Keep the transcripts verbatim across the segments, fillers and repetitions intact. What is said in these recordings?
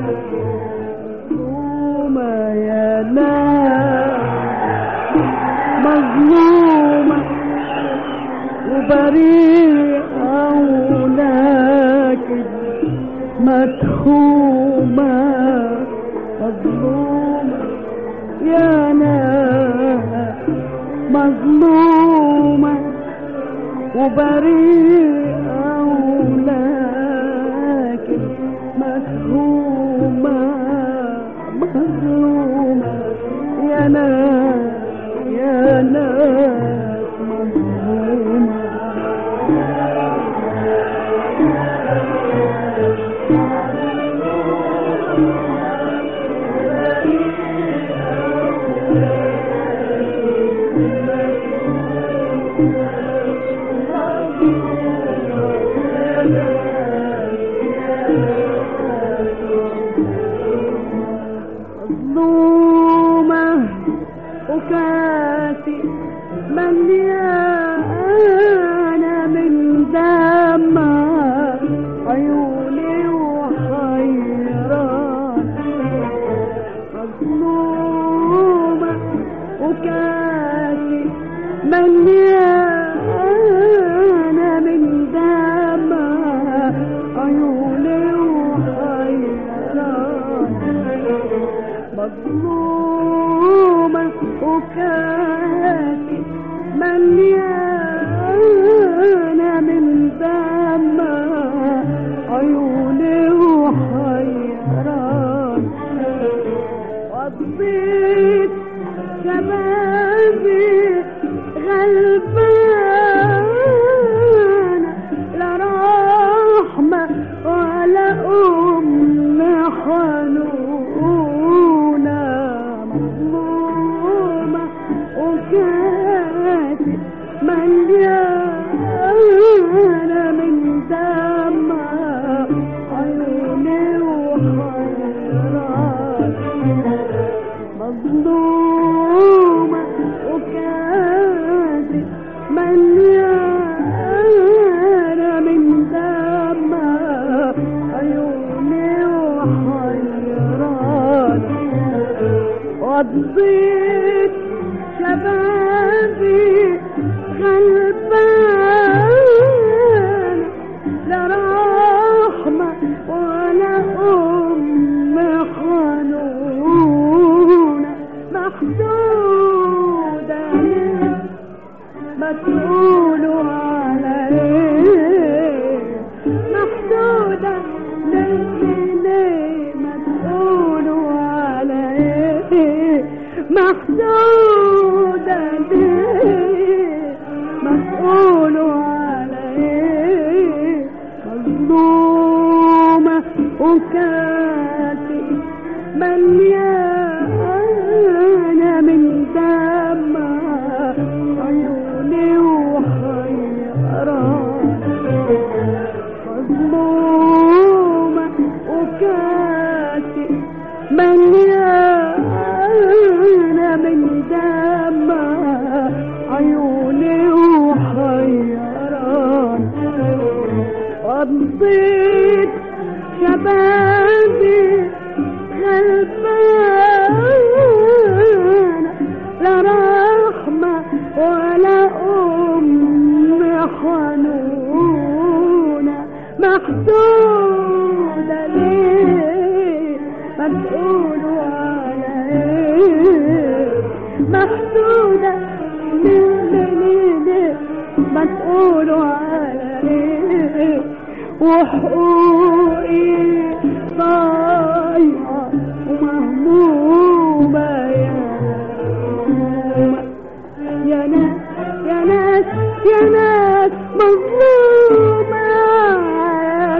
مظلومة يا ناس مظلومة وبريئة ولكن متهومة. مظلومة يا ناس مظلومة وبريئة ولكن متهومة. مظلومة يا ناس يا ناس مظلومة. مظلومة وكاسي مليانة من دمع عيوني وحيران. مظلومة وكاسي مليانة من دمع عيوني وحيران. مظلومة وكاسي مليانة من دمع عيوني وحيران. قضيت شبابي غلبانة لا رحمة ولا أم حنونة. مظلومة وكاسي مليانة من دمع عيوني وحيران. مظلومة وكاسي مليانة من دمع عيوني وحيران. قضيت شبابي غلبان لا رحمة ولا أم حنونة. محدودة ما تقولوا على ايه. محدودة ليه ما تقولوا على ايه. محدودة ليه ما تقولوا على ايه. مظلومة وكاسي مليانة من دمع عيوني وحيران. مظلومة وكاسي مليانة من دمع عيوني وحيران. قضيت شبابي غلبانة لا رحمة ولا أم حنونة. محدودة ليه ما تقولوا على ايه. محدودة ليه ليه ليه ما تقولوا على ايه. وحقوقي ضايعة ومهمومة يا ناس يا ناس يا ناس مظلومة يا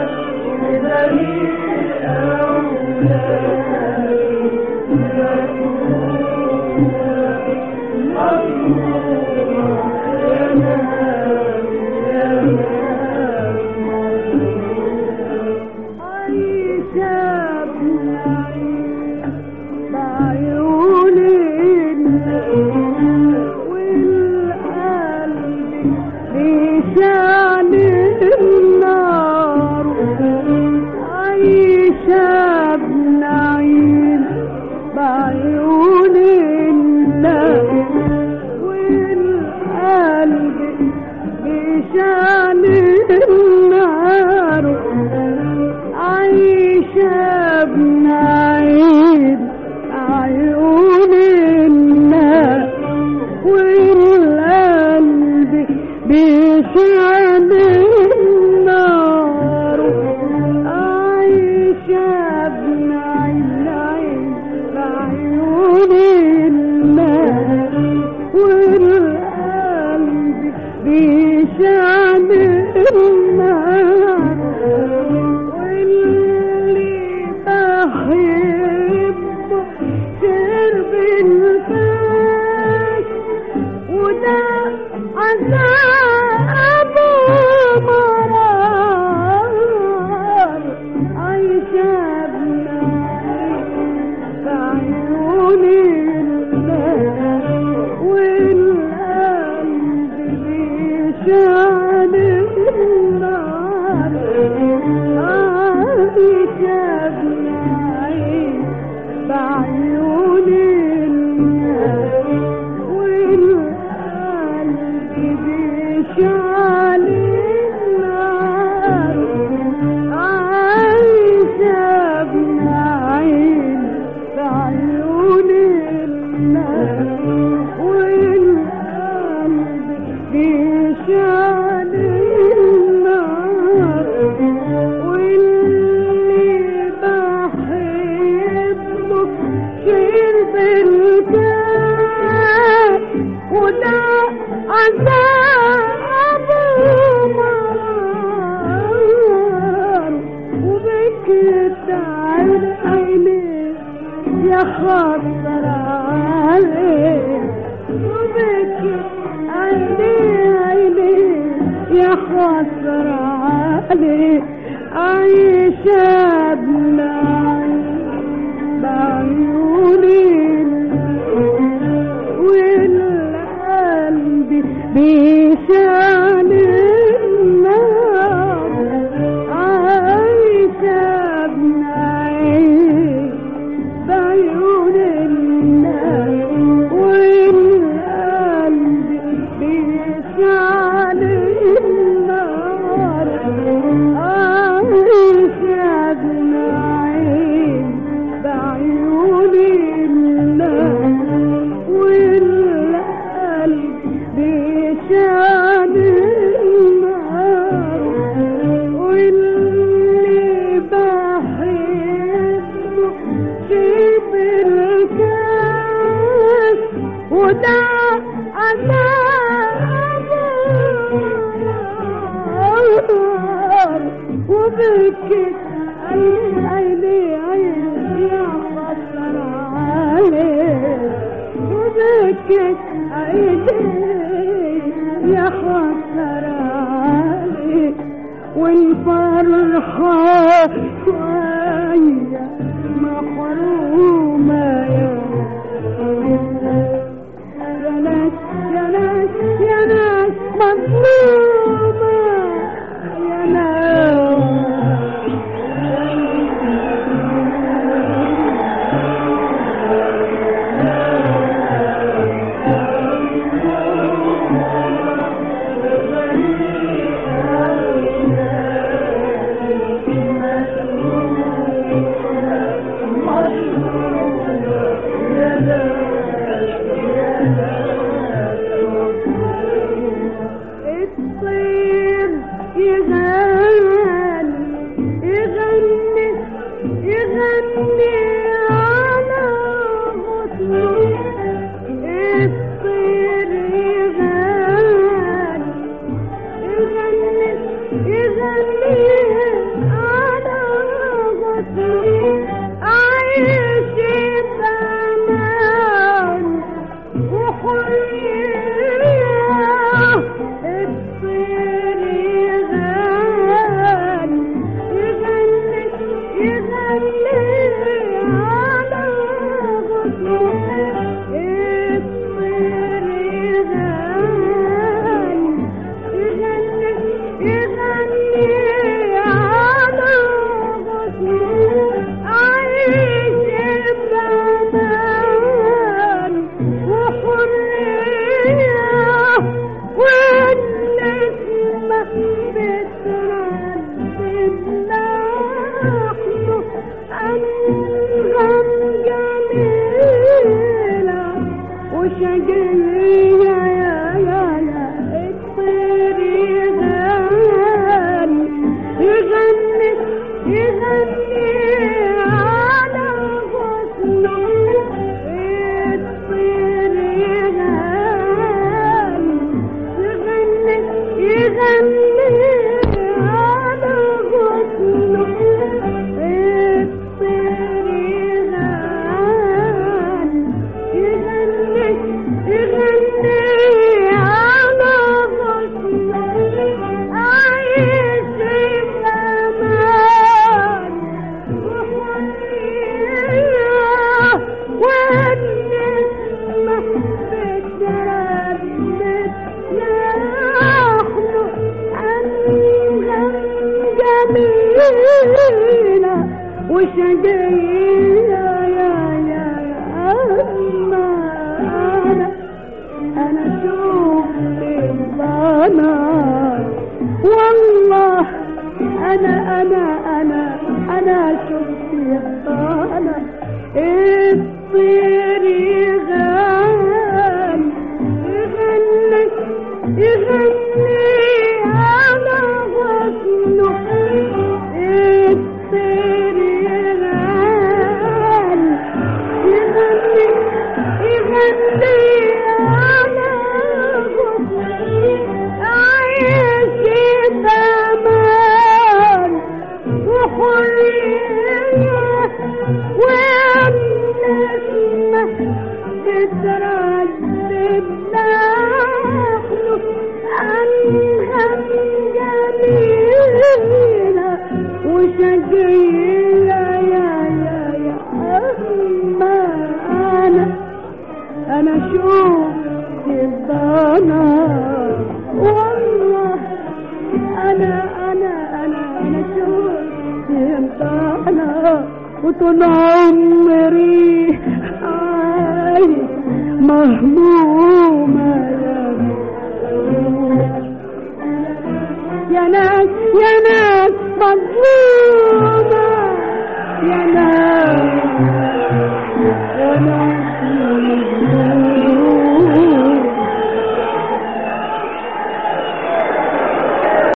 ناس. عشان النار عايشة بنعيم بعيون الماء والقلب بيشعل النار واللي بحبه شرب الفاس وده عذاب مرار عايشة بعيون الماء والقلب بيشعل النار عايشة بعيون الماء والقلب بيشعل النار عايشة بنعيم بعيون الماء والقلب بيشعل النار واللي بحبه شرب الكاس وده عذاب مرار وبكت عيني يا خطر عليه وبكت عيني عيني يا خطر عليه عايشة بعيوني والقلب بيشعل النار عايشة بنعيم بعيون النار والقلب بيشعل النار عايشة بنعيم بعيون النار والقلب بيشعل النار واللي بحبه شرب الكاس وده عذاب مرار وبكت عيني عيني يا خطر عليه وبكت عيني يا خطر عليه والفرحة شوية محرومة يا ناس يا ناس يا ناس مظلومة يا الطير يغني يغني يغني على غصنه الطير يغني يغني يغني على غصنه عايش بأمان وحرية الطير يغني يغني يغني على غصنه الطير يغني يغني يغني على غصنه عايش بأمان وحرية والنسمة بتردد لحظه أنغم جميلة وشجية يا يا يا الطير وشقية يا يا يا أما أنا أنا شفت الضنار والله أنا أنا أنا أنا شفت الضنار الطير يغني يغني يغني على غصنه الطير يغني يغني يغني على غصنه عايش زمان وحرية والنسمة بتردد نحن أنهم جميلة وشقية يا يا يا أما أنا أنا شفت الضنار والله أنا أنا أنا أنا شفت الضنار وطول عمري عايش مهمومة يا ناس يا ناس